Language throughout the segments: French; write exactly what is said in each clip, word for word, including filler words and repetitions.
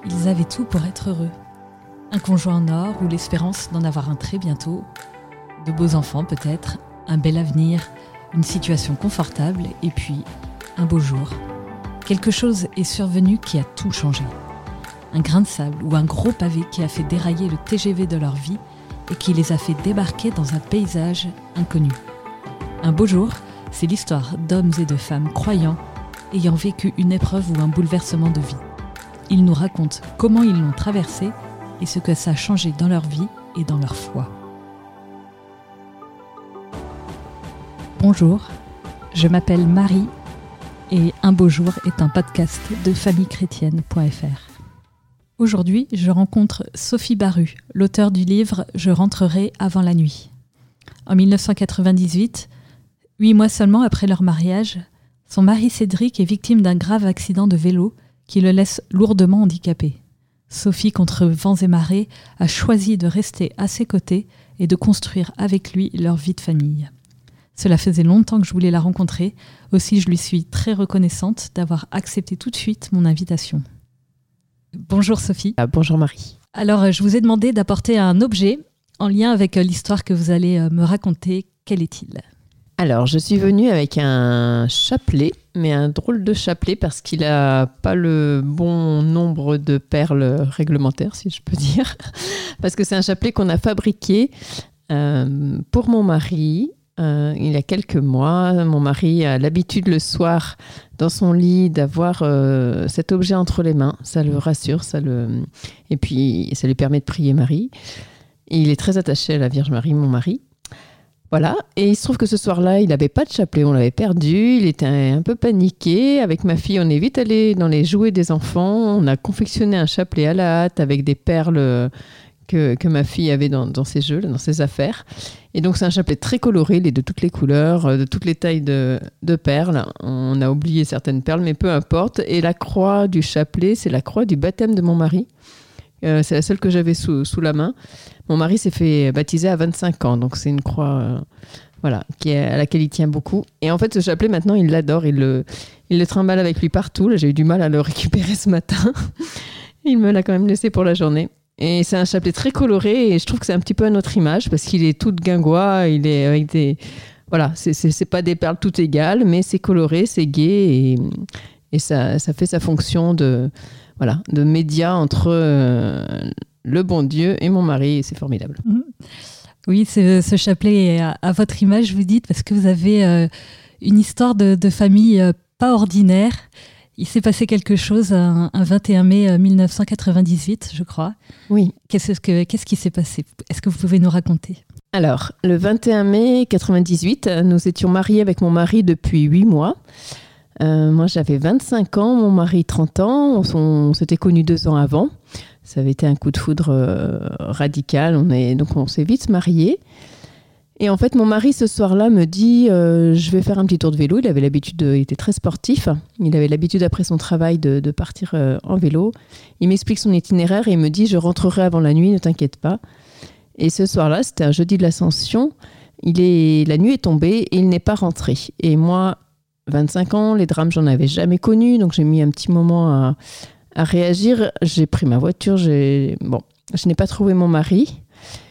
Ils avaient tout pour être heureux. Un conjoint en or ou l'espérance d'en avoir un très bientôt, de beaux enfants peut-être, un bel avenir, une situation confortable et puis un beau jour. Quelque chose est survenu qui a tout changé. Un grain de sable ou un gros pavé qui a fait dérailler le T G V de leur vie et qui les a fait débarquer dans un paysage inconnu. Un beau jour, c'est l'histoire d'hommes et de femmes croyants ayant vécu une épreuve ou un bouleversement de vie. Ils nous racontent comment ils l'ont traversé et ce que ça a changé dans leur vie et dans leur foi. Bonjour, je m'appelle Marie et Un beau jour est un podcast de famille chrétienne point f r. Aujourd'hui, je rencontre Sophie Baru, l'auteure du livre « Je rentrerai avant la nuit ». En dix-neuf cent quatre-vingt-dix-huit, huit mois seulement après leur mariage, son mari Cédric est victime d'un grave accident de vélo qui le laisse lourdement handicapé. Sophie, contre vents et marées, a choisi de rester à ses côtés et de construire avec lui leur vie de famille. Cela faisait longtemps que je voulais la rencontrer, aussi je lui suis très reconnaissante d'avoir accepté tout de suite mon invitation. Bonjour Sophie. Ah, bonjour Marie. Alors, je vous ai demandé d'apporter un objet en lien avec l'histoire que vous allez me raconter. Quel est-il ? Alors, je suis venue avec un chapelet, mais un drôle de chapelet parce qu'il n'a pas le bon nombre de perles réglementaires, si je peux dire. Parce que c'est un chapelet qu'on a fabriqué euh, pour mon mari. Euh, il y a quelques mois, mon mari a l'habitude le soir dans son lit d'avoir euh, cet objet entre les mains. Ça le rassure, ça le... et puis ça lui permet de prier Marie. Et il est très attaché à la Vierge Marie, mon mari. Voilà, et il se trouve que ce soir-là, il n'avait pas de chapelet, on l'avait perdu, il était un, un peu paniqué. Avec ma fille, on est vite allé dans les jouets des enfants, on a confectionné un chapelet à la hâte avec des perles que, que ma fille avait dans, dans ses jeux, dans ses affaires. Et donc c'est un chapelet très coloré, il est de toutes les couleurs, de toutes les tailles de, de perles. On a oublié certaines perles, mais peu importe. Et la croix du chapelet, c'est la croix du baptême de mon mari. Euh, c'est la seule que j'avais sous, sous la main. Mon mari s'est fait baptiser à vingt-cinq ans, donc c'est une croix euh, voilà, qui est, à laquelle il tient beaucoup. Et en fait, ce chapelet, maintenant, il l'adore, il le, il le trimballe avec lui partout. Là, j'ai eu du mal à le récupérer ce matin. Il me l'a quand même laissé pour la journée. Et c'est un chapelet très coloré et je trouve que c'est un petit peu à notre image parce qu'il est tout guingois, il est avec des... Voilà, c'est, c'est, c'est pas des perles toutes égales, mais c'est coloré, c'est gai et, et ça, ça fait sa fonction de... Voilà, de média entre euh, le bon Dieu et mon mari, et c'est formidable. Mmh. Oui, ce, ce chapelet est à, à votre image, vous dites, parce que vous avez euh, une histoire de, de famille euh, pas ordinaire. Il s'est passé quelque chose un, un vingt et un mai dix-neuf cent quatre-vingt-dix-huit, je crois. Oui. Qu'est-ce, que, qu'est-ce qui s'est passé ? Est-ce que vous pouvez nous raconter ? Alors, le vingt et un mai quatre-vingt-dix-huit, nous étions mariés avec mon mari depuis huit mois. Euh, moi, j'avais vingt-cinq ans, mon mari trente ans. On, on s'était connus deux ans avant. Ça avait été un coup de foudre euh, radical. On est, donc, on s'est vite mariés. Et en fait, mon mari, ce soir-là, me dit euh, « Je vais faire un petit tour de vélo ». Il avait l'habitude, de, il était très sportif. Il avait l'habitude, après son travail, de, de partir euh, en vélo. Il m'explique son itinéraire et il me dit « Je rentrerai avant la nuit, ne t'inquiète pas ». Et ce soir-là, c'était un jeudi de l'Ascension. Il est, la nuit est tombée et il n'est pas rentré. Et moi... vingt-cinq ans, les drames, j'en avais jamais connu, donc j'ai mis un petit moment à, à réagir. J'ai pris ma voiture, j'ai... Bon, je n'ai pas trouvé mon mari.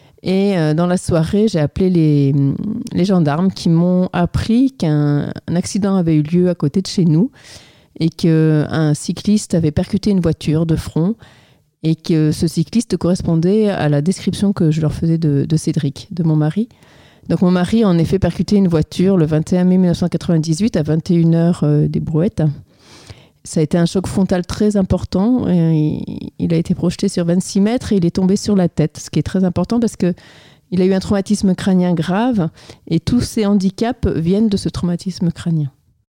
Et euh, dans la soirée, j'ai appelé les, les gendarmes qui m'ont appris qu'un un accident avait eu lieu à côté de chez nous et qu'un cycliste avait percuté une voiture de front et que ce cycliste correspondait à la description que je leur faisais de, de Cédric, de mon mari. Donc mon mari a en effet percuté une voiture le vingt et un mai dix-neuf cent quatre-vingt-dix-huit à vingt et une heures euh, des Brouettes. Ça a été un choc frontal très important. Et il a été projeté sur vingt-six mètres et il est tombé sur la tête, ce qui est très important parce qu'il a eu un traumatisme crânien grave et tous ces handicaps viennent de ce traumatisme crânien.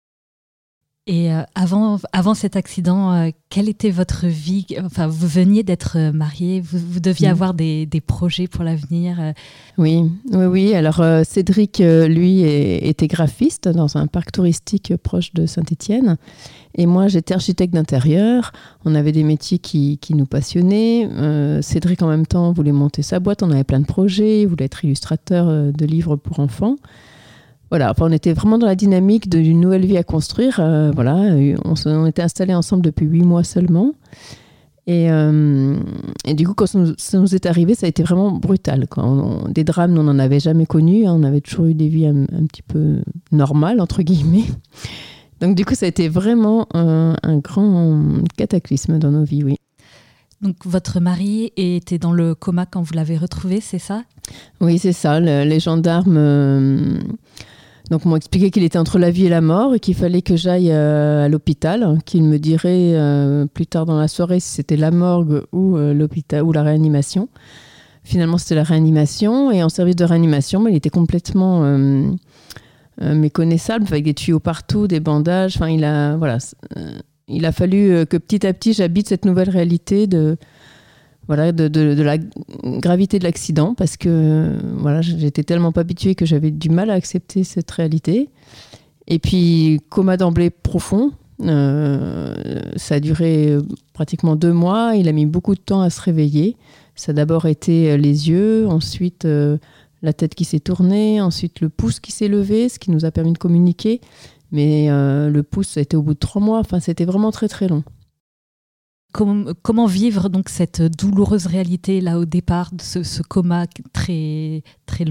Et euh, avant, avant cet accident, euh, quelle était votre vie ? Enfin, vous veniez d'être mariés, vous, vous deviez mmh. avoir des, des projets pour l'avenir. Euh... Oui, oui, oui. Alors, euh, Cédric, euh, lui, est, était graphiste dans un parc touristique proche de Saint-Étienne. Et moi, j'étais architecte d'intérieur. On avait des métiers qui, qui nous passionnaient. Euh, Cédric, en même temps, voulait monter sa boîte. On avait plein de projets. Il voulait être illustrateur de livres pour enfants. Voilà, enfin, on était vraiment dans la dynamique d'une nouvelle vie à construire. Euh, voilà, on, on était installés ensemble depuis huit mois seulement. Et, euh, et du coup, quand ça nous, ça nous est arrivé, ça a été vraiment brutal, quoi. On, on, des drames, on n'en avait jamais connus. Hein. On avait toujours eu des vies un, un petit peu normales, entre guillemets. Donc du coup, ça a été vraiment un, un grand cataclysme dans nos vies, oui. Donc votre mari était dans le coma quand vous l'avez retrouvé, c'est ça ? Oui, c'est ça. Le, les gendarmes... Euh, Donc, m'ont expliqué qu'il était entre la vie et la mort et qu'il fallait que j'aille euh, à l'hôpital, qu'il me dirait euh, plus tard dans la soirée si c'était la morgue ou, euh, l'hôpital, ou la réanimation. Finalement, c'était la réanimation. Et en service de réanimation, bah, il était complètement euh, euh, méconnaissable, avec des tuyaux partout, des bandages. Enfin, il a, voilà, euh, il a fallu que petit à petit, j'habite cette nouvelle réalité de... Voilà, de, de, de la gravité de l'accident, parce que voilà, j'étais tellement pas habituée que j'avais du mal à accepter cette réalité. Et puis, coma d'emblée profond, euh, ça a duré pratiquement deux mois. Il a mis beaucoup de temps à se réveiller. Ça a d'abord été les yeux, ensuite euh, la tête qui s'est tournée, ensuite le pouce qui s'est levé, ce qui nous a permis de communiquer. Mais euh, le pouce, ça a été au bout de trois mois. Enfin, c'était vraiment très, très long. Comment, comment vivre donc cette douloureuse réalité là au départ de ce, ce coma très très long ?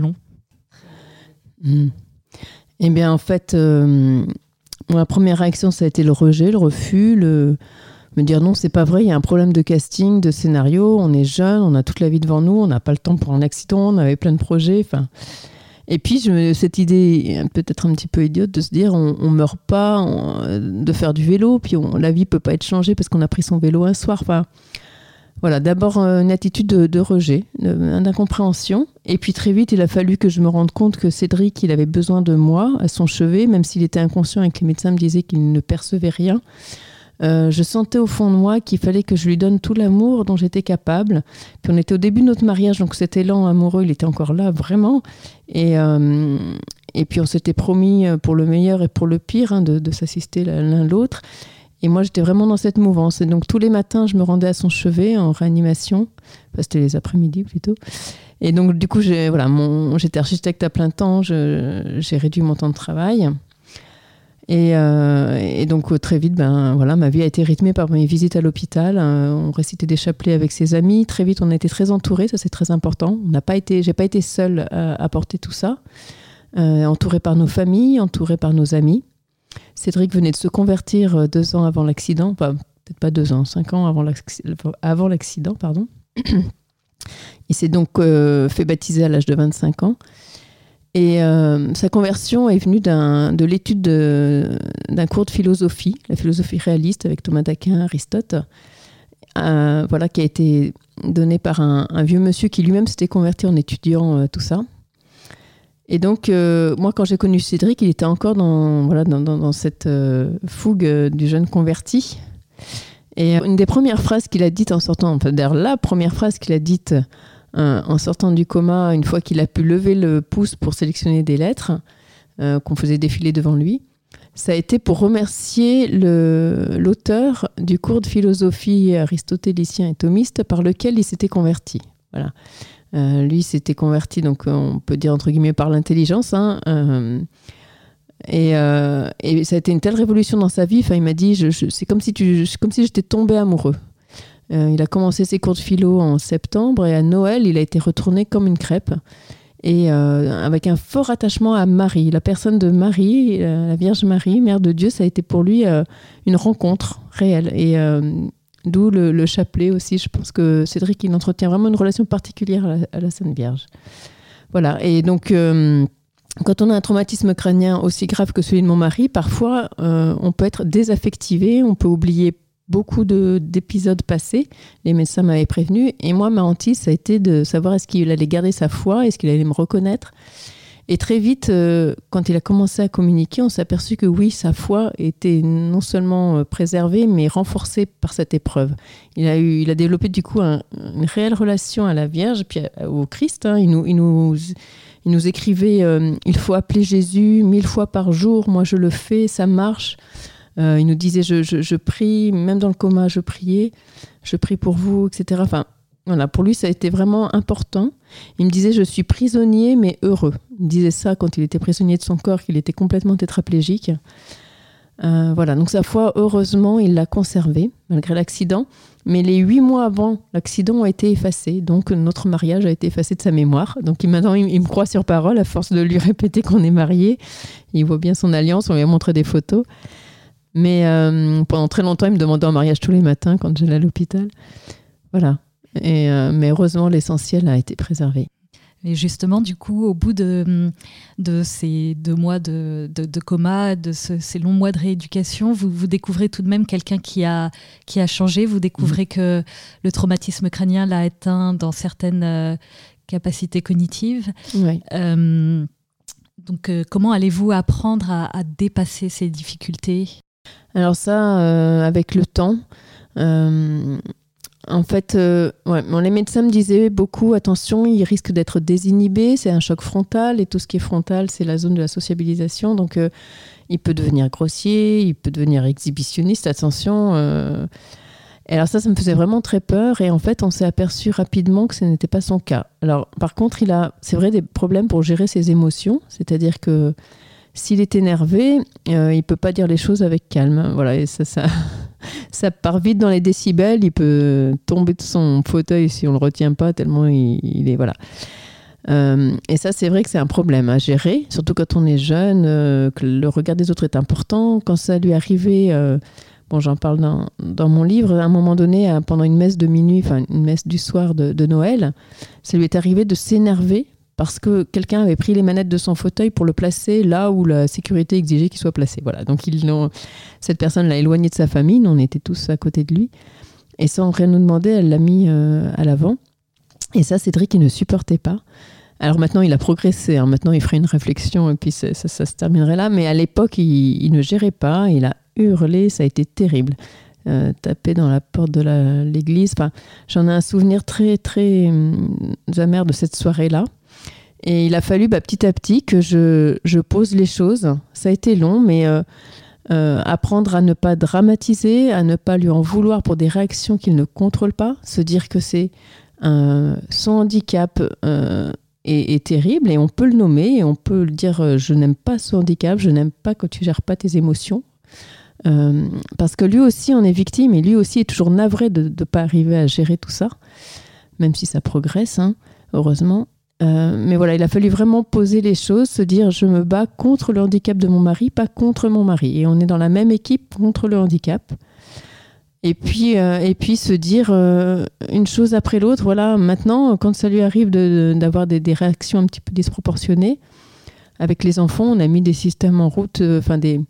mmh. Eh bien en fait, euh, ma première réaction ça a été le rejet, le refus, le me dire non c'est pas vrai, il y a un problème de casting, de scénario, on est jeune, on a toute la vie devant nous, on n'a pas le temps pour un accident, on avait plein de projets, enfin. Et puis, je, cette idée peut-être un petit peu idiote de se dire on ne meurt pas on, de faire du vélo, puis on, la vie ne peut pas être changée parce qu'on a pris son vélo un soir. Enfin, voilà, d'abord une attitude de, de rejet, de, d'incompréhension. Et puis très vite, il a fallu que je me rende compte que Cédric, il avait besoin de moi à son chevet, même s'il était inconscient et que les médecins me disaient qu'il ne percevait rien. Euh, je sentais au fond de moi qu'il fallait que je lui donne tout l'amour dont j'étais capable. Puis on était au début de notre mariage, donc cet élan amoureux, il était encore là, vraiment. Et, euh, et puis on s'était promis pour le meilleur et pour le pire hein, de, de s'assister l'un l'autre. Et moi, j'étais vraiment dans cette mouvance. Et donc tous les matins, je me rendais à son chevet en réanimation. Enfin, c'était les après-midi plutôt. Et donc du coup, j'ai, voilà, mon, j'étais architecte à plein temps, je, j'ai réduit mon temps de travail. Et, euh, et donc très vite, ben, voilà, ma vie a été rythmée par mes visites à l'hôpital. Euh, on récitait des chapelets avec ses amis. Très vite, on a été très entourés, ça c'est très important. On n'a pas été, j'ai pas été seule à, à porter tout ça. Euh, entourée par nos familles, entourée par nos amis. Cédric venait de se convertir deux ans avant l'accident, enfin, peut-être pas deux ans, cinq ans avant l'accident, avant l'accident pardon. Il s'est donc euh, fait baptiser à l'âge de vingt-cinq ans. Et euh, sa conversion est venue d'un, de l'étude de, d'un cours de philosophie, la philosophie réaliste avec Thomas d'Aquin, Aristote, euh, voilà, qui a été donné par un, un vieux monsieur qui lui-même s'était converti en étudiant euh, tout ça. Et donc, euh, moi, quand j'ai connu Cédric, il était encore dans, voilà, dans, dans, dans cette euh, fougue du jeune converti. Et une des premières phrases qu'il a dites en sortant, enfin d'ailleurs la première phrase qu'il a dite euh, en sortant du coma, une fois qu'il a pu lever le pouce pour sélectionner des lettres euh, qu'on faisait défiler devant lui, ça a été pour remercier le, l'auteur du cours de philosophie aristotélicien et thomiste par lequel il s'était converti. Voilà. Euh, lui s'était converti, donc on peut dire entre guillemets par l'intelligence, hein, euh, et, euh, et ça a été une telle révolution dans sa vie. Enfin, il m'a dit, je, je, c'est comme si tu, comme si j'étais tombé amoureux. Euh, il a commencé ses cours de philo en septembre et à Noël, il a été retourné comme une crêpe. Et euh, avec un fort attachement à Marie, la personne de Marie, euh, la Vierge Marie, Mère de Dieu, ça a été pour lui euh, une rencontre réelle. Et euh, d'où le, le chapelet aussi. Je pense que Cédric, il entretient vraiment une relation particulière à la, à la Sainte Vierge. Voilà. Et donc, euh, quand on a un traumatisme crânien aussi grave que celui de mon mari, parfois, euh, on peut être désaffectivé, on peut oublier beaucoup de, d'épisodes passés. Les médecins m'avaient prévenu. Et moi, ma hantise, ça a été de savoir est-ce qu'il allait garder sa foi, est-ce qu'il allait me reconnaître. Et très vite, euh, quand il a commencé à communiquer, on s'est aperçu que oui, sa foi était non seulement préservée, mais renforcée par cette épreuve. Il a, eu, il a développé du coup un, une réelle relation à la Vierge, puis à, au Christ. Hein. Il, nous, il, nous, il nous écrivait euh, « Il faut appeler Jésus mille fois par jour, moi je le fais, ça marche ». Euh, il nous disait je, je, je prie, même dans le coma, je priais, je prie pour vous, et cetera. Enfin, voilà, pour lui, ça a été vraiment important. Il me disait je suis prisonnier, mais heureux. Il me disait ça quand il était prisonnier de son corps, qu'il était complètement tétraplégique. Euh, voilà, donc sa foi, heureusement, il l'a conservée, malgré l'accident. Mais les huit mois avant l'accident ont été effacés. Donc, notre mariage a été effacé de sa mémoire. Donc, il, maintenant, il, il me croit sur parole à force de lui répéter qu'on est mariés. Il voit bien son alliance, on lui a montré des photos. Mais euh, pendant très longtemps, il me demandait en mariage tous les matins quand j'allais à l'hôpital. Voilà. Et, euh, mais heureusement, l'essentiel a été préservé. Et justement, du coup, au bout de, de ces deux mois de, de, de coma, de ce, ces longs mois de rééducation, vous, vous découvrez tout de même quelqu'un qui a, qui a changé. Vous découvrez mmh. que le traumatisme crânien l'a atteint dans certaines euh, capacités cognitives. Oui. Euh, donc, euh, comment allez-vous apprendre à, à dépasser ces difficultés ? Alors ça, euh, avec le temps... Euh... En fait, euh, ouais, les médecins me disaient beaucoup, attention, il risque d'être désinhibé, c'est un choc frontal, et tout ce qui est frontal, c'est la zone de la sociabilisation, donc euh, il peut devenir grossier, il peut devenir exhibitionniste, attention. Euh... Et alors ça, ça me faisait vraiment très peur, et en fait, on s'est aperçu rapidement que ce n'était pas son cas. Alors, par contre, il a, c'est vrai, des problèmes pour gérer ses émotions, c'est-à-dire que s'il est énervé, euh, il ne peut pas dire les choses avec calme. Voilà, et ça, ça, ça part vite dans les décibels. Il peut tomber de son fauteuil si on ne le retient pas, tellement il, il est... Voilà. Euh, et ça, c'est vrai que c'est un problème à gérer, surtout quand on est jeune, euh, que le regard des autres est important. Quand ça lui est arrivé, euh, bon, j'en parle dans, dans mon livre, à un moment donné, pendant une messe de minuit, enfin une messe du soir de, de Noël, ça lui est arrivé de s'énerver parce que quelqu'un avait pris les manettes de son fauteuil pour le placer là où la sécurité exigeait qu'il soit placé. Voilà. Donc, ils l'ont... cette personne l'a éloigné de sa famille, nous on était tous à côté de lui, et sans rien nous demander, elle l'a mis euh, à l'avant. Et ça, Cédric, il ne supportait pas. Alors maintenant, il a progressé, hein. Maintenant, il ferait une réflexion, et puis ça, ça, ça se terminerait là, mais à l'époque, il, il ne gérait pas, il a hurlé, ça a été terrible. Euh, taper dans la porte de la, l'église, enfin, j'en ai un souvenir très, très hum, amer de cette soirée-là. Et il a fallu bah, petit à petit que je, je pose les choses. Ça a été long, mais euh, euh, apprendre à ne pas dramatiser, à ne pas lui en vouloir pour des réactions qu'il ne contrôle pas. Se dire que c'est un, son handicap euh, est, est terrible et on peut le nommer et on peut le dire euh, « je n'aime pas ce handicap, je n'aime pas quand tu gères pas tes émotions euh, ». Parce que lui aussi en est victime et lui aussi est toujours navré de ne pas arriver à gérer tout ça, même si ça progresse, hein, heureusement. Euh, mais voilà, il a fallu vraiment poser les choses, se dire je me bats contre le handicap de mon mari, pas contre mon mari. Et on est dans la même équipe contre le handicap. Et puis, euh, et puis se dire euh, une chose après l'autre. Voilà, maintenant, quand ça lui arrive de, de, d'avoir des, des réactions un petit peu disproportionnées, avec les enfants, on a mis des systèmes en route, enfin euh, des...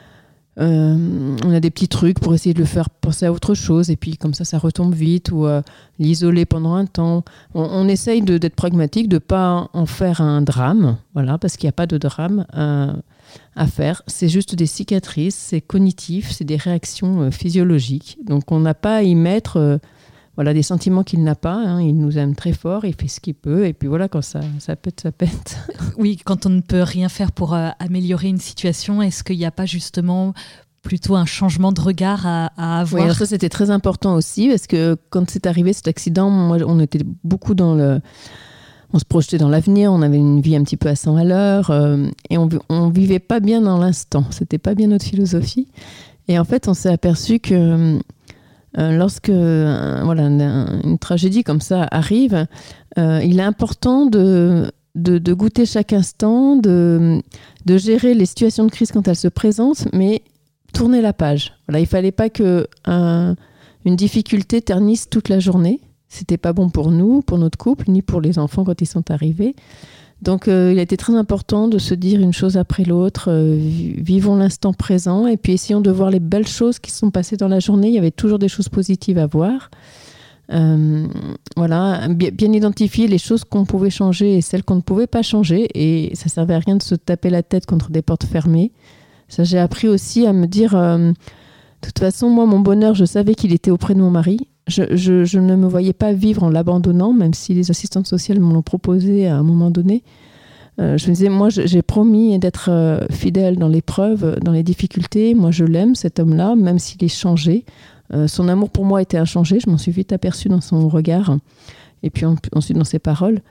Euh, on a des petits trucs pour essayer de le faire penser à autre chose et puis comme ça, ça retombe vite ou euh, l'isoler pendant un temps. On, on essaye de, d'être pragmatique, de ne pas en faire un drame, voilà, parce qu'il n'y a pas de drame à, à faire. C'est juste des cicatrices, c'est cognitif, c'est des réactions euh, physiologiques. Donc, on n'a pas à y mettre euh, voilà, des sentiments qu'il n'a pas. Hein. Il nous aime très fort, il fait ce qu'il peut et puis voilà, quand ça, ça pète, ça pète. Oui, quand on ne peut rien faire pour euh, améliorer une situation, est-ce qu'il n'y a pas justement plutôt un changement de regard à, à avoir ? Oui, alors ça c'était très important aussi parce que quand c'est arrivé cet accident, moi, on était beaucoup dans le... On se projetait dans l'avenir, on avait une vie un petit peu à cent à l'heure euh, et on ne vivait pas bien dans l'instant. C'était pas bien notre philosophie. Et en fait, on s'est aperçu que euh, lorsque euh, voilà, une, une tragédie comme ça arrive, euh, il est important de... De, de goûter chaque instant, de, de gérer les situations de crise quand elles se présentent, mais tourner la page. Voilà, il ne fallait pas qu'une difficulté ternisse toute la journée. Ce n'était pas bon pour nous, pour notre couple, ni pour les enfants quand ils sont arrivés. Donc, euh, il a été très important de se dire une chose après l'autre. Euh, vivons l'instant présent et puis essayons de voir les belles choses qui se sont passées dans la journée. Il y avait toujours des choses positives à voir. Euh, voilà, bien, bien identifier les choses qu'on pouvait changer et celles qu'on ne pouvait pas changer, et ça servait à rien de se taper la tête contre des portes fermées. Ça, j'ai appris aussi à me dire euh, de toute façon, moi, mon bonheur, je savais qu'il était auprès de mon mari. Je, je, je ne me voyais pas vivre en l'abandonnant, même si les assistantes sociales me l'ont proposé à un moment donné. Euh, je me disais, moi, j'ai promis d'être euh, fidèle dans l'épreuve, dans les difficultés. Moi, je l'aime, cet homme-là, même s'il est changé. Euh, son amour pour moi était inchangé, je m'en suis vite aperçue dans son regard et puis en, ensuite dans ses paroles.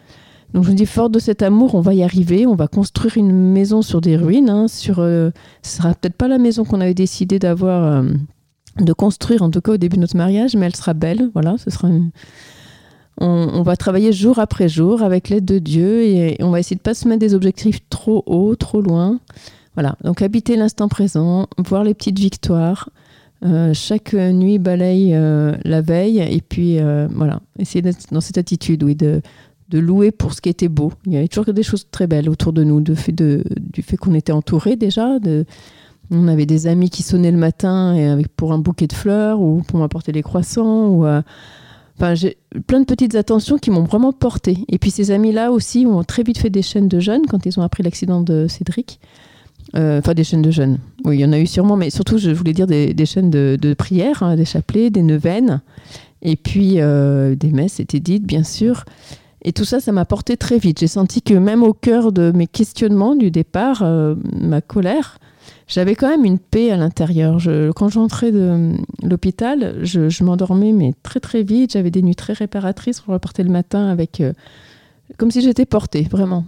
Donc je me dis, fort de cet amour, on va y arriver, on va construire une maison sur des ruines. Hein, sur, euh, ce sera peut-être pas la maison qu'on avait décidé d'avoir, euh, de construire, en tout cas au début de notre mariage, mais elle sera belle. Voilà, ce sera une... on, on va travailler jour après jour avec l'aide de Dieu et, et on va essayer de pas se mettre des objectifs trop hauts, trop loin. Voilà, donc habiter l'instant présent, voir les petites victoires. Euh, chaque nuit balaye euh, la veille et puis euh, voilà, essayer d'être dans cette attitude, oui, de de louer pour ce qui était beau. Il y avait toujours des choses très belles autour de nous, de fait de, du fait qu'on était entourés déjà. De, on avait des amis qui sonnaient le matin et avec, pour un bouquet de fleurs ou pour m'apporter des croissants. Ou, euh, enfin, j'ai plein de petites attentions qui m'ont vraiment portée. Et puis ces amis-là aussi ont très vite fait des chaînes de jeunes quand ils ont appris l'accident de Cédric. Euh, enfin, des chaînes de jeunes. Oui, il y en a eu sûrement, mais surtout, je voulais dire des, des chaînes de, de prière, hein, des chapelets, des neuvaines. Et puis, euh, des messes étaient dites, bien sûr. Et tout ça, ça m'a porté très vite. J'ai senti que même au cœur de mes questionnements du départ, euh, ma colère, j'avais quand même une paix à l'intérieur. Je, quand j'entrais de l'hôpital, je, je m'endormais mais très très vite. J'avais des nuits très réparatrices. Je repartais le matin avec, euh, comme si j'étais portée, vraiment.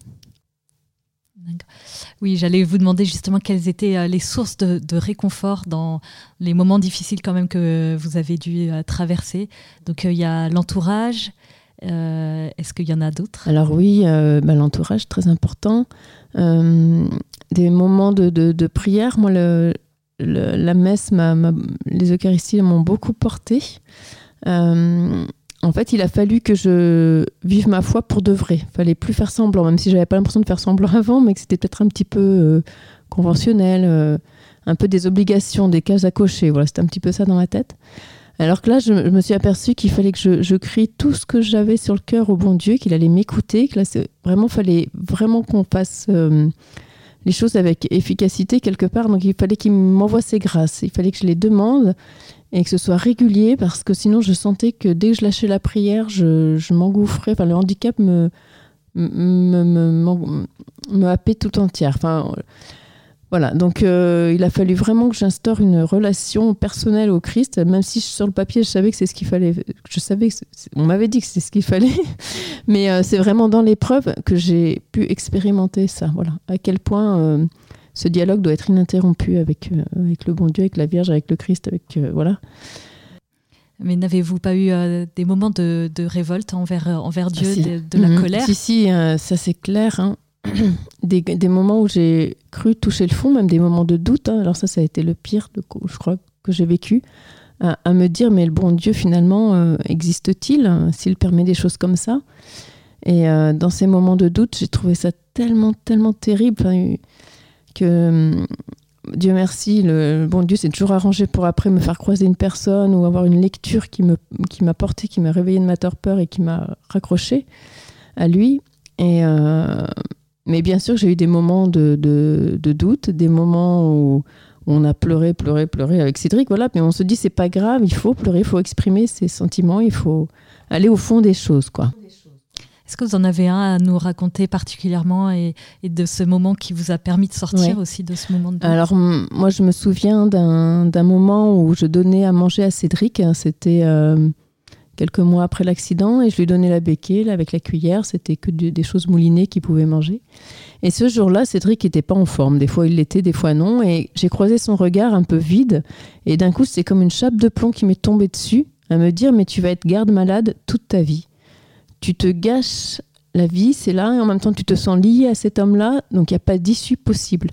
Oui, j'allais vous demander justement quelles étaient les sources de, de réconfort dans les moments difficiles quand même que vous avez dû traverser. Donc il y a l'entourage. Euh, est-ce qu'il y en a d'autres ? Alors oui, euh, bah, l'entourage, très important. Euh, des moments de, de, de prière. Moi, le, le, la messe, ma, ma, les Eucharisties m'ont beaucoup portée. Euh, en fait, il a fallu que je vive ma foi pour de vrai. Il ne fallait plus faire semblant, même si je n'avais pas l'impression de faire semblant avant, mais que c'était peut-être un petit peu euh, conventionnel, euh, un peu des obligations, des cases à cocher. Voilà, c'était un petit peu ça dans ma tête. Alors que là, je, je me suis aperçue qu'il fallait que je, je crie tout ce que j'avais sur le cœur au bon Dieu, qu'il allait m'écouter, que là, c'est vraiment, fallait vraiment qu'on fasse euh, les choses avec efficacité quelque part. Donc, il fallait qu'il m'envoie ses grâces. Il fallait que je les demande et que ce soit régulier parce que sinon, je sentais que dès que je lâchais la prière, je, je m'engouffrais. Enfin, le handicap me, me, me, me, me happait tout entière. Enfin... Voilà, donc euh, il a fallu vraiment que j'instaure une relation personnelle au Christ, même si sur le papier, je savais que c'est ce qu'il fallait. Je savais que on m'avait dit que c'est ce qu'il fallait, mais euh, c'est vraiment dans l'épreuve que j'ai pu expérimenter ça. Voilà, à quel point euh, ce dialogue doit être ininterrompu avec, euh, avec le bon Dieu, avec la Vierge, avec le Christ, avec euh, voilà. Mais n'avez-vous pas eu euh, des moments de, de révolte envers, envers Dieu, ah, si. de, de la mmh, colère ? Si, si, euh, ça c'est clair. Hein. Des, des moments où j'ai cru toucher le fond, même des moments de doute. Hein. Alors ça, ça a été le pire, de, je crois, que j'ai vécu, à, à me dire, mais le bon Dieu, finalement, euh, existe-t-il hein, s'il permet des choses comme ça ? Et euh, dans ces moments de doute, j'ai trouvé ça tellement, tellement terrible hein, que, euh, Dieu merci, le, le bon Dieu s'est toujours arrangé pour après me faire croiser une personne ou avoir une lecture qui, me, qui m'a porté, qui m'a réveillé de ma torpeur et qui m'a raccroché à lui. Et... Euh, Mais bien sûr, j'ai eu des moments de, de, de doute, des moments où on a pleuré, pleuré, pleuré avec Cédric, voilà. Mais on se dit, c'est pas grave, il faut pleurer, il faut exprimer ses sentiments, il faut aller au fond des choses, quoi. Est-ce que vous en avez un à nous raconter particulièrement et, et de ce moment qui vous a permis de sortir ouais. aussi de ce moment de doute ? Alors, m- moi, je me souviens d'un, d'un moment où je donnais à manger à Cédric. C'était... Euh, quelques mois après l'accident, et je lui donnais la béquille là, avec la cuillère. C'était que de, des choses moulinées qu'il pouvait manger. Et ce jour-là, Cédric n'était pas en forme. Des fois, il l'était, des fois non. Et j'ai croisé son regard un peu vide. Et d'un coup, c'est comme une chape de plomb qui m'est tombée dessus, à me dire, mais tu vas être garde-malade toute ta vie. Tu te gâches la vie, c'est là, et en même temps, tu te sens lié à cet homme-là, donc il n'y a pas d'issue possible.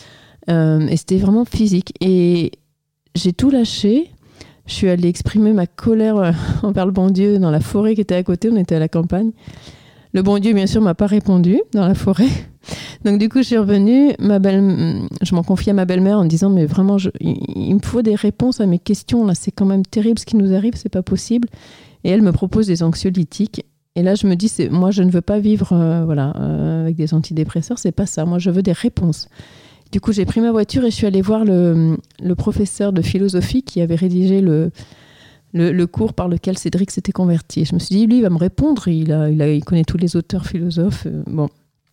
Euh, et c'était vraiment physique. Et j'ai tout lâché. Je suis allée exprimer ma colère envers le bon Dieu dans la forêt qui était à côté. On était à la campagne. Le bon Dieu, bien sûr, ne m'a pas répondu dans la forêt. Donc, du coup, je suis revenue. Ma belle... Je m'en confiais à ma belle-mère en disant, mais vraiment, je... il me faut des réponses à mes questions. Là, c'est quand même terrible ce qui nous arrive. C'est pas possible. Et elle me propose des anxiolytiques. Et là, je me dis, c'est... moi, je ne veux pas vivre euh, voilà, euh, avec des antidépresseurs. C'est pas ça. Moi, je veux des réponses. Du coup, j'ai pris ma voiture et je suis allée voir le, le professeur de philosophie qui avait rédigé le, le, le cours par lequel Cédric s'était converti. Et je me suis dit, lui, il va me répondre. Il, a, il, a, il connaît tous les auteurs philosophes. Euh, bon.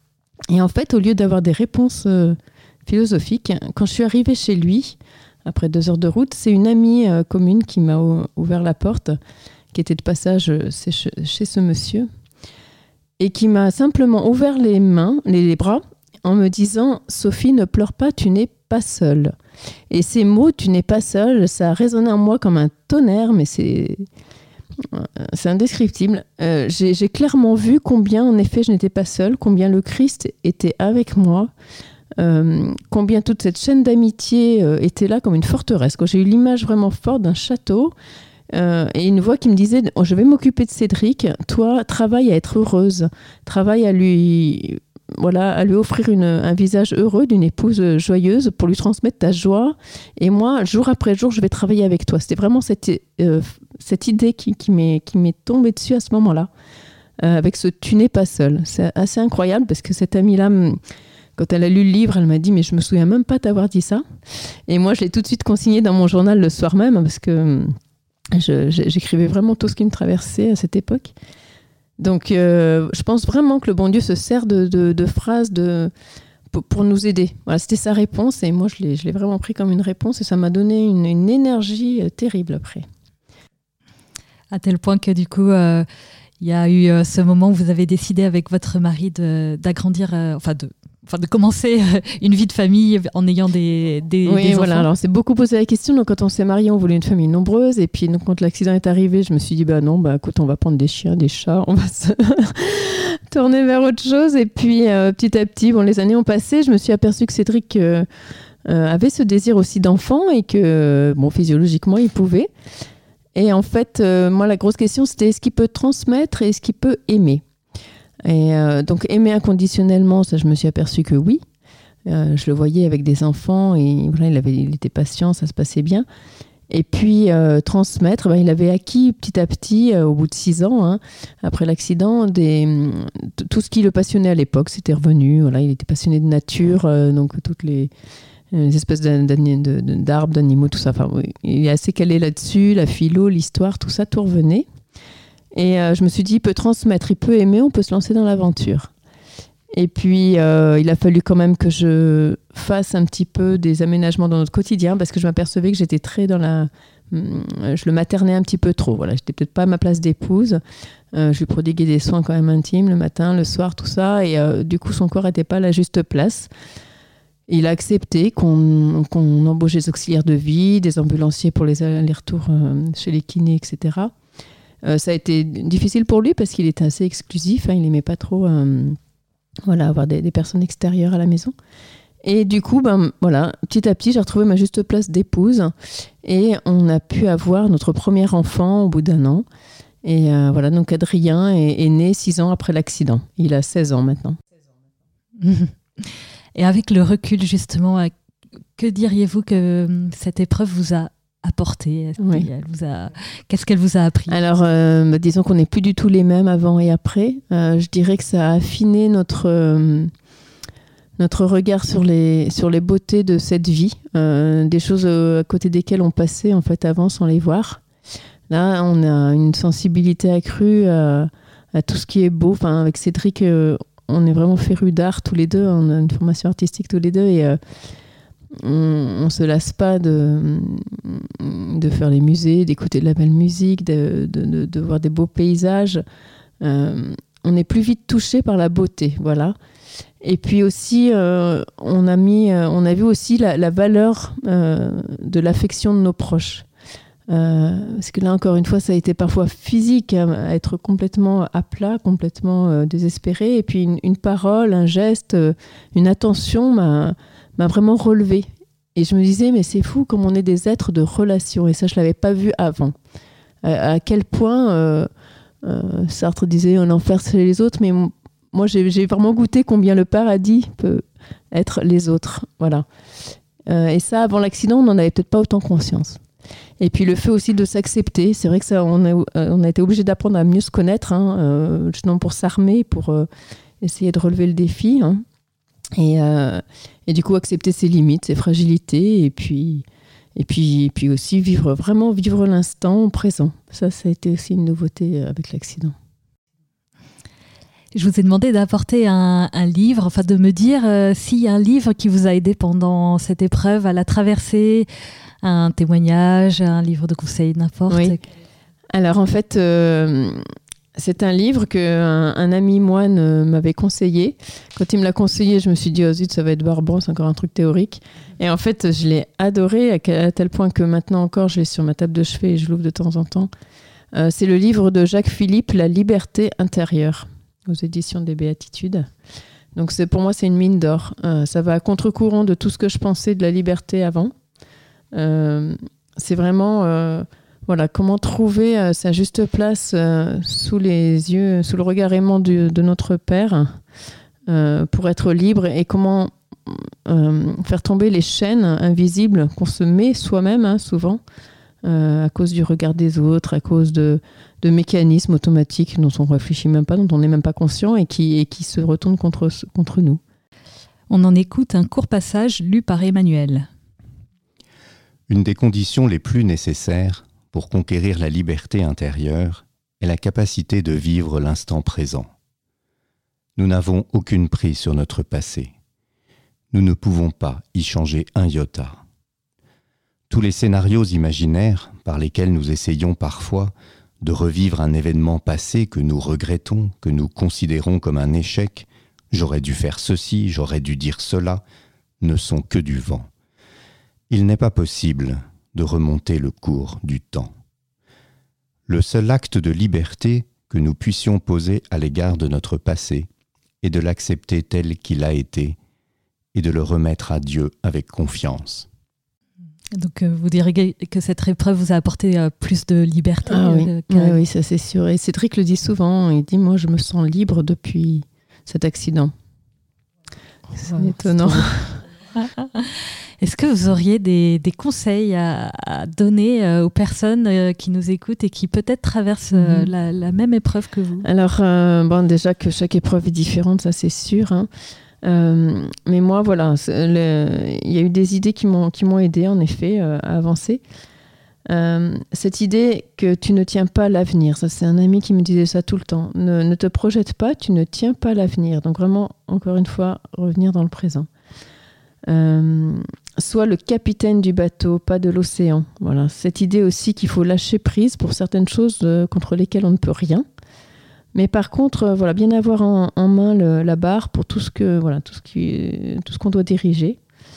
Et en fait, au lieu d'avoir des réponses euh, philosophiques, quand je suis arrivée chez lui, après deux heures de route, c'est une amie euh, commune qui m'a o- ouvert la porte, qui était de passage euh, chez, chez ce monsieur. et qui m'a simplement ouvert les mains, les, les bras, en me disant « Sophie, ne pleure pas, tu n'es pas seule ». Et ces mots « tu n'es pas seule », ça a résonné en moi comme un tonnerre, mais c'est, c'est indescriptible. Euh, j'ai, j'ai clairement vu combien, en effet, je n'étais pas seule, combien le Christ était avec moi, euh, combien toute cette chaîne d'amitié euh, était là comme une forteresse. Quand j'ai eu l'image vraiment forte d'un château, Euh, et une voix qui me disait oh, « Je vais m'occuper de Cédric, toi, travaille à être heureuse, travaille à lui, voilà, à lui offrir une, un visage heureux d'une épouse joyeuse pour lui transmettre ta joie. Et moi, jour après jour, je vais travailler avec toi. » C'était vraiment cette, euh, cette idée qui, qui, m'est, qui m'est tombée dessus à ce moment-là, euh, avec ce « Tu n'es pas seul ». C'est assez incroyable parce que cette amie-là, quand elle a lu le livre, elle m'a dit « Mais je ne me souviens même pas t'avoir dit ça. » Et moi, je l'ai tout de suite consigné dans mon journal le soir même parce que Je, j'écrivais vraiment tout ce qui me traversait à cette époque. Donc, euh, je pense vraiment que le bon Dieu se sert de, de, de phrases de, pour, pour nous aider. Voilà, c'était sa réponse et moi, je l'ai, je l'ai vraiment pris comme une réponse et ça m'a donné une, une énergie terrible après. À tel point que du coup, euh, il y a eu euh, ce moment où vous avez décidé avec votre mari de, d'agrandir, euh, enfin de... Enfin, de commencer une vie de famille en ayant des, des, oui, des enfants. Voilà. Alors, c'est beaucoup posé la question. Donc, quand on s'est mariés, on voulait une famille nombreuse. Et puis, donc, quand l'accident est arrivé, je me suis dit, bah non, bah écoute, on va prendre des chiens, des chats, on va se tourner vers autre chose. Et puis, euh, petit à petit, bon, les années ont passé. Je me suis aperçue que Cédric euh, euh, avait ce désir aussi d'enfant et que, bon, physiologiquement, il pouvait. Et en fait, euh, moi, la grosse question, c'était est-ce qu'il peut transmettre et est-ce qu'il peut aimer ? Et euh, donc aimer inconditionnellement, ça je me suis aperçue que oui. Euh, je le voyais avec des enfants et voilà, il, avait, il était patient, ça se passait bien. Et puis euh, transmettre, ben, il avait acquis petit à petit, euh, au bout de six ans, hein, après l'accident, des, t- tout ce qui le passionnait à l'époque, c'était revenu. Voilà, il était passionné de nature, euh, donc toutes les, les espèces d'arbres, d'animaux, tout ça. Enfin, oui, il est assez calé là-dessus, la philo, l'histoire, tout ça, tout revenait. Et euh, je me suis dit, il peut transmettre, il peut aimer, on peut se lancer dans l'aventure. Et puis, euh, il a fallu quand même que je fasse un petit peu des aménagements dans notre quotidien parce que je m'apercevais que j'étais très dans la... Je le maternais un petit peu trop. Voilà, j'étais peut-être pas à ma place d'épouse. Euh, je lui prodiguais des soins quand même intimes le matin, le soir, tout ça. Et euh, du coup, son corps n'était pas à la juste place. Il a accepté qu'on, qu'on embauche des auxiliaires de vie, des ambulanciers pour les allers-retours euh, chez les kinés, et cetera. Euh, ça a été difficile pour lui parce qu'il était assez exclusif, hein, il n'aimait pas trop euh, voilà, avoir des, des personnes extérieures à la maison. Et du coup, ben, voilà, petit à petit, j'ai retrouvé ma juste place d'épouse et on a pu avoir notre premier enfant au bout d'un an. Et euh, voilà, donc Adrien est, est né six ans après l'accident. Il a seize ans maintenant. Et avec le recul, justement, que diriez-vous que cette épreuve vous a apporté? Oui. Elle vous a... Qu'est-ce qu'elle vous a appris? Alors, euh, bah, disons qu'on n'est plus du tout les mêmes avant et après. Euh, je dirais que ça a affiné notre, euh, notre regard sur les, sur les beautés de cette vie, euh, des choses euh, à côté desquelles on passait en fait avant sans les voir. Là, on a une sensibilité accrue à, à tout ce qui est beau. Enfin, avec Cédric, euh, on est vraiment férus d'art tous les deux. On a une formation artistique tous les deux et euh, on ne se lasse pas de, de faire les musées, d'écouter de la belle musique, de, de, de, de voir des beaux paysages. Euh, on est plus vite touché par la beauté, voilà. Et puis aussi, euh, on a mis, euh, on a vu aussi la, la valeur euh, de l'affection de nos proches. Euh, parce que là, encore une fois, ça a été parfois physique, hein, à être complètement à plat, complètement euh, désespéré. Et puis une, une parole, un geste, euh, une attention m'a m'a vraiment relevée. Et je me disais, mais c'est fou comme on est des êtres de relation. Et ça, je ne l'avais pas vu avant. À, à quel point, euh, euh, Sartre disait, on enfer c'est les autres, mais m- moi, j'ai, j'ai vraiment goûté combien le paradis peut être les autres. Voilà. Euh, et ça, avant l'accident, on n'en avait peut-être pas autant conscience. Et puis le fait aussi de s'accepter. C'est vrai que ça, on a, on a été obligé d'apprendre à mieux se connaître, hein, euh, justement pour s'armer, pour euh, essayer de relever le défi. Hein. Et, euh, et du coup, accepter ses limites, ses fragilités, et puis, et puis, et puis aussi vivre, vraiment vivre l'instant présent. Ça, ça a été aussi une nouveauté avec l'accident. Je vous ai demandé d'apporter un, un livre, enfin de me dire euh, s'il y a un livre qui vous a aidé pendant cette épreuve à la traverser, un témoignage, un livre de conseil, n'importe. Oui. Alors en fait, euh, c'est un livre qu'un un ami moine euh, m'avait conseillé. Quand il me l'a conseillé, je me suis dit, oh zut, ça va être barbant, c'est encore un truc théorique. Et en fait, je l'ai adoré à, à tel point que maintenant encore, je l'ai sur ma table de chevet et je l'ouvre de temps en temps. Euh, c'est le livre de Jacques Philippe, La liberté intérieure, aux éditions des Béatitudes. Donc c'est, pour moi, c'est une mine d'or. Euh, ça va à contre-courant de tout ce que je pensais de la liberté avant. Euh, c'est vraiment... Euh, Voilà, comment trouver euh, sa juste place euh, sous les yeux, sous le regard aimant du, de notre Père euh, pour être libre, et comment euh, faire tomber les chaînes invisibles qu'on se met soi-même, hein, souvent, euh, à cause du regard des autres, à cause de, de mécanismes automatiques dont on ne réfléchit même pas, dont on n'est même pas conscient et qui, et qui se retournent contre, contre nous. On en écoute un court passage lu par Emmanuel. Une des conditions les plus nécessaires pour conquérir la liberté intérieure est la capacité de vivre l'instant présent. Nous n'avons aucune prise sur notre passé. Nous ne pouvons pas y changer un iota. Tous les scénarios imaginaires par lesquels nous essayons parfois de revivre un événement passé que nous regrettons, que nous considérons comme un échec, j'aurais dû faire ceci, j'aurais dû dire cela, ne sont que du vent. Il n'est pas possible de remonter le cours du temps. Le seul acte de liberté que nous puissions poser à l'égard de notre passé est de l'accepter tel qu'il a été et de le remettre à Dieu avec confiance. Donc euh, vous direz que cette épreuve vous a apporté euh, plus de liberté ah, oui. euh, oui, oui, ça c'est sûr. Et Cédric le dit souvent, il dit « Moi je me sens libre depuis cet accident ». C'est wow, étonnant. Est-ce que vous auriez des, des conseils à, à donner euh, aux personnes euh, qui nous écoutent et qui peut-être traversent euh, mmh. la, la même épreuve que vous ? Alors, euh, bon, déjà que chaque épreuve est différente, ça c'est sûr. Hein. Euh, mais moi, voilà, il y a eu des idées qui m'ont, qui m'ont aidé en effet euh, à avancer. Euh, cette idée que tu ne tiens pas l'avenir, ça c'est un ami qui me disait ça tout le temps. Ne, ne te projette pas, tu ne tiens pas l'avenir. Donc vraiment, encore une fois, revenir dans le présent. Euh, sois le capitaine du bateau, pas de l'océan. Voilà, cette idée aussi qu'il faut lâcher prise pour certaines choses euh, contre lesquelles on ne peut rien. Mais par contre, euh, voilà, bien avoir en, en main le, la barre pour tout ce que, voilà, tout ce qui, tout ce qu'on doit diriger.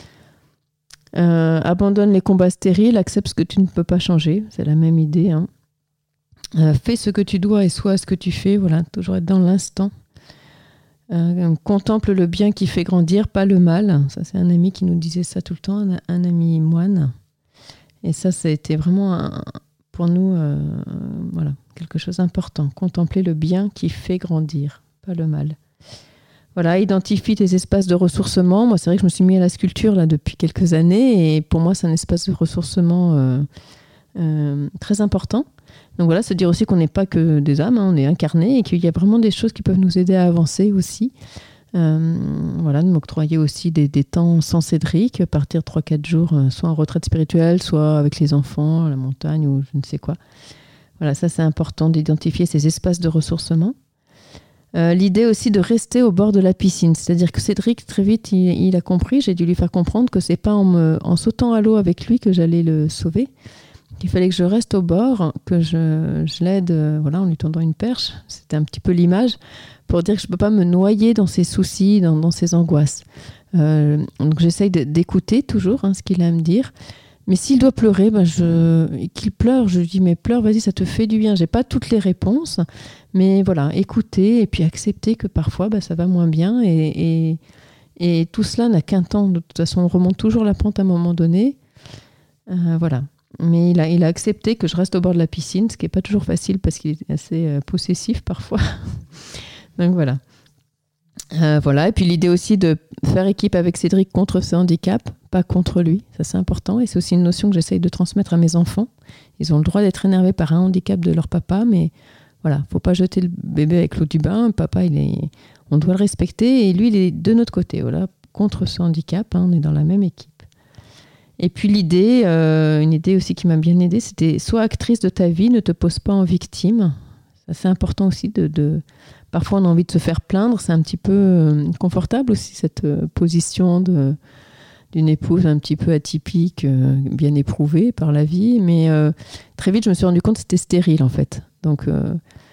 Euh, abandonne les combats stériles, accepte ce que tu ne peux pas changer. C'est la même idée. Hein. Euh, fais ce que tu dois et sois ce que tu fais. Voilà, toujours être dans l'instant. Euh, contemple le bien qui fait grandir, pas le mal. Ça, c'est un ami qui nous disait ça tout le temps, un, un ami moine. Et ça, ça a été vraiment un, pour nous, euh, voilà, quelque chose d'important. Contempler le bien qui fait grandir, pas le mal. Voilà, identifie tes espaces de ressourcement. Moi, c'est vrai que je me suis mis à la sculpture là depuis quelques années, et pour moi, c'est un espace de ressourcement euh, euh, très important. Donc voilà, c'est dire aussi qu'on n'est pas que des âmes, hein, on est incarné et qu'il y a vraiment des choses qui peuvent nous aider à avancer aussi. Euh, voilà, de m'octroyer aussi des, des temps sans Cédric, partir trois quatre jours, soit en retraite spirituelle, soit avec les enfants, à la montagne ou je ne sais quoi. Voilà, ça c'est important d'identifier ces espaces de ressourcement. Euh, l'idée aussi de rester au bord de la piscine, c'est-à-dire que Cédric, très vite, il, il a compris, j'ai dû lui faire comprendre que c'est pas en, me, en sautant à l'eau avec lui que j'allais le sauver. Il fallait que je reste au bord, que je, je l'aide euh, voilà, en lui tendant une perche. C'était un petit peu l'image pour dire que je ne peux pas me noyer dans ses soucis, dans, dans ses angoisses. Euh, donc j'essaye de, d'écouter toujours hein, ce qu'il a à me dire. Mais s'il doit pleurer, ben je, qu'il pleure, je lui dis mais pleure, vas-y, ça te fait du bien. Je n'ai pas toutes les réponses, mais voilà, écouter et puis accepter que parfois ben, ça va moins bien. Et, et, et tout cela n'a qu'un temps. De toute façon, on remonte toujours la pente à un moment donné. Euh, voilà. Mais il a, il a accepté que je reste au bord de la piscine, ce qui n'est pas toujours facile parce qu'il est assez euh, possessif parfois. Donc voilà. Euh, voilà. Et puis l'idée aussi de faire équipe avec Cédric contre ce handicap, pas contre lui. Ça, c'est important. Et c'est aussi une notion que j'essaye de transmettre à mes enfants. Ils ont le droit d'être énervés par un handicap de leur papa, mais voilà, il ne faut pas jeter le bébé avec l'eau du bain. Papa, il est, on doit le respecter. Et lui, il est de notre côté, voilà, contre ce handicap. Hein, on est dans la même équipe. Et puis l'idée, euh, une idée aussi qui m'a bien aidée, c'était sois actrice de ta vie, ne te pose pas en victime. Ça, c'est important aussi de, de... Parfois, on a envie de se faire plaindre. C'est un petit peu euh, confortable aussi, cette euh, position de, d'une épouse un petit peu atypique, euh, bien éprouvée par la vie. Mais euh, très vite, je me suis rendu compte que c'était stérile, en fait. Donc, euh,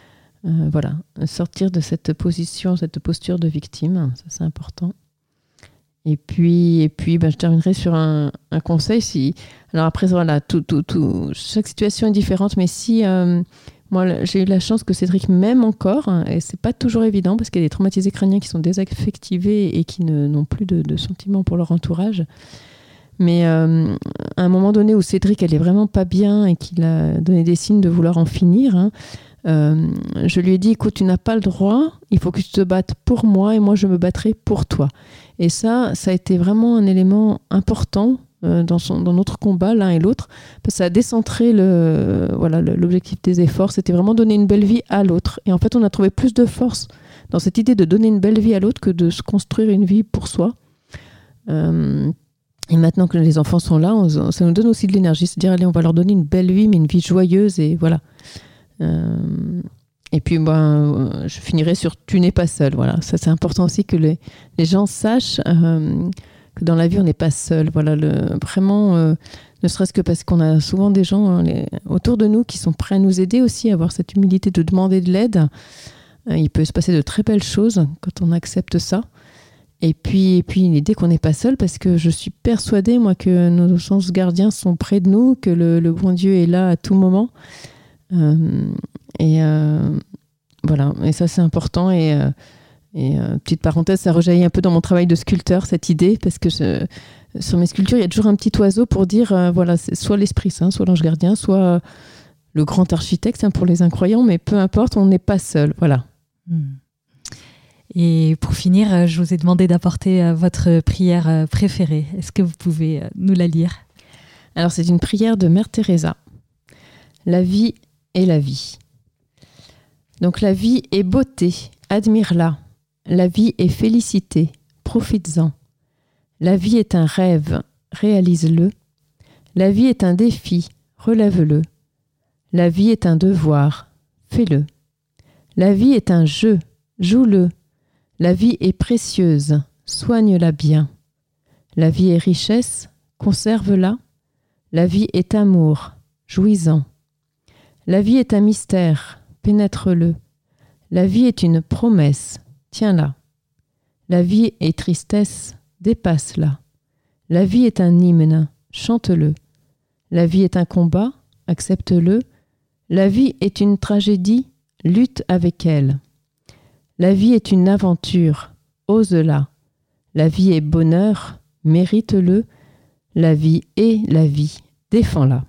Euh, voilà, sortir de cette position, cette posture de victime, ça c'est important. Et puis, et puis ben, je terminerai sur un, un conseil. Si, alors après, voilà, tout, tout, tout, chaque situation est différente, mais si euh, moi j'ai eu la chance que Cédric m'aime encore, hein, et c'est pas toujours évident parce qu'il y a des traumatisés crâniens qui sont désaffectivés et qui ne, n'ont plus de, de sentiments pour leur entourage. Mais euh, à un moment donné où Cédric elle est vraiment pas bien et qu'il a donné des signes de vouloir en finir, hein, euh, je lui ai dit écoute, tu n'as pas le droit, il faut que tu te battes pour moi et moi je me battrai pour toi. Et ça, ça a été vraiment un élément important euh, dans, son, dans notre combat, l'un et l'autre, parce que ça a décentré le, voilà, le, l'objectif des efforts, c'était vraiment donner une belle vie à l'autre. Et en fait, on a trouvé plus de force dans cette idée de donner une belle vie à l'autre que de se construire une vie pour soi. Euh, et maintenant que les enfants sont là, on, ça nous donne aussi de l'énergie, c'est-à-dire allez, on va leur donner une belle vie, mais une vie joyeuse, et voilà. Euh, et puis ben, je finirai sur tu n'es pas seul, voilà. Ça c'est important aussi que les, les gens sachent euh, que dans la vie on n'est pas seul, voilà, le, vraiment euh, ne serait-ce que parce qu'on a souvent des gens hein, les, autour de nous qui sont prêts à nous aider aussi, à avoir cette humilité de demander de l'aide. Euh, il peut se passer de très belles choses quand on accepte ça. Et puis, et puis l'idée qu'on n'est pas seul, parce que je suis persuadée moi que nos anges gardiens sont près de nous, que le, le bon Dieu est là à tout moment. Euh, et euh, voilà, et ça c'est important. Et, euh, et euh, petite parenthèse, ça rejaillit un peu dans mon travail de sculpteur, cette idée, parce que je, sur mes sculptures, il y a toujours un petit oiseau pour dire, euh, voilà, c'est soit l'Esprit Saint, soit l'ange gardien, soit euh, le grand architecte hein, pour les incroyants, mais peu importe, on n'est pas seul, voilà. Hmm. Et pour finir, je vous ai demandé d'apporter votre prière préférée. Est-ce que vous pouvez nous la lire ? Alors, c'est une prière de Mère Teresa. La vie est la vie. Donc, la vie est beauté, admire-la. La vie est félicité, profites-en. La vie est un rêve, réalise-le. La vie est un défi, relève-le. La vie est un devoir, fais-le. La vie est un jeu, joue-le. La vie est précieuse, soigne-la bien. La vie est richesse, conserve-la. La vie est amour, jouis-en. La vie est un mystère, pénètre-le. La vie est une promesse, tiens-la. La vie est tristesse, dépasse-la. La vie est un hymne, chante-le. La vie est un combat, accepte-le. La vie est une tragédie, lutte avec elle. La vie est une aventure, ose-la. La vie est bonheur, mérite-le. La vie est la vie, défends-la.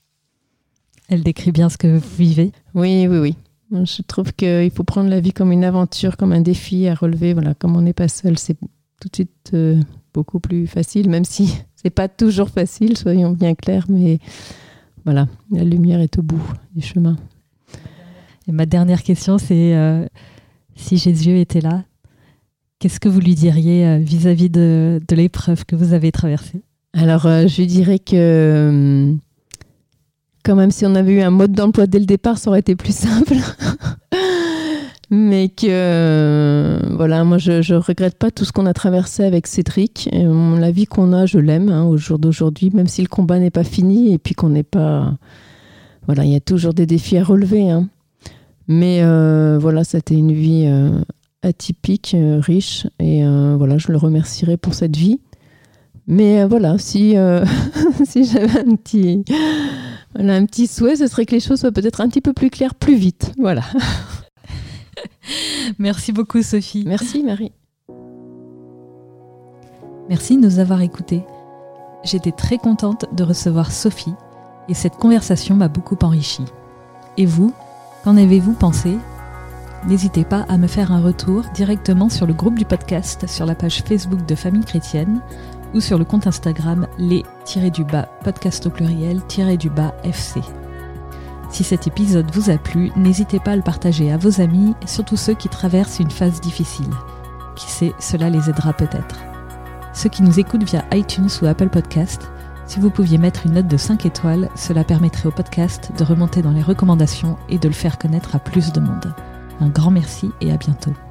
Elle décrit bien ce que vous vivez. Oui, oui, oui. Je trouve qu'il faut prendre la vie comme une aventure, comme un défi à relever. Voilà, comme on n'est pas seul, c'est tout de suite euh, beaucoup plus facile, même si c'est pas toujours facile, soyons bien clairs, mais voilà, la lumière est au bout du chemin. Et ma dernière question, c'est... Euh... Si Jésus était là, qu'est-ce que vous lui diriez vis-à-vis de, de l'épreuve que vous avez traversée ? Alors, euh, je lui dirais que, euh, quand même, si on avait eu un mode d'emploi dès le départ, ça aurait été plus simple. Mais que, euh, voilà, moi, je ne regrette pas tout ce qu'on a traversé avec Cédric. Et, euh, la vie qu'on a, je l'aime hein, au jour d'aujourd'hui, même si le combat n'est pas fini et puis qu'on n'est pas... Voilà, il y a toujours des défis à relever, hein. Mais euh, voilà, c'était une vie euh, atypique, euh, riche, et euh, voilà, je le remercierai pour cette vie. Mais euh, voilà, si, euh, si j'avais un petit, voilà, un petit souhait, ce serait que les choses soient peut-être un petit peu plus claires, plus vite. Voilà. Merci beaucoup, Sophie. Merci, Marie. Merci de nous avoir écoutés. J'étais très contente de recevoir Sophie, et cette conversation m'a beaucoup enrichie. Et vous ? Qu'en avez-vous pensé ? N'hésitez pas à me faire un retour directement sur le groupe du podcast, sur la page Facebook de Famille Chrétienne ou sur le compte Instagram les-du-bas podcast au pluriel-du-bas F C. Si cet épisode vous a plu, n'hésitez pas à le partager à vos amis et surtout ceux qui traversent une phase difficile. Qui sait, cela les aidera peut-être. Ceux qui nous écoutent via iTunes ou Apple Podcast, si vous pouviez mettre une note de cinq étoiles, cela permettrait au podcast de remonter dans les recommandations et de le faire connaître à plus de monde. Un grand merci et à bientôt.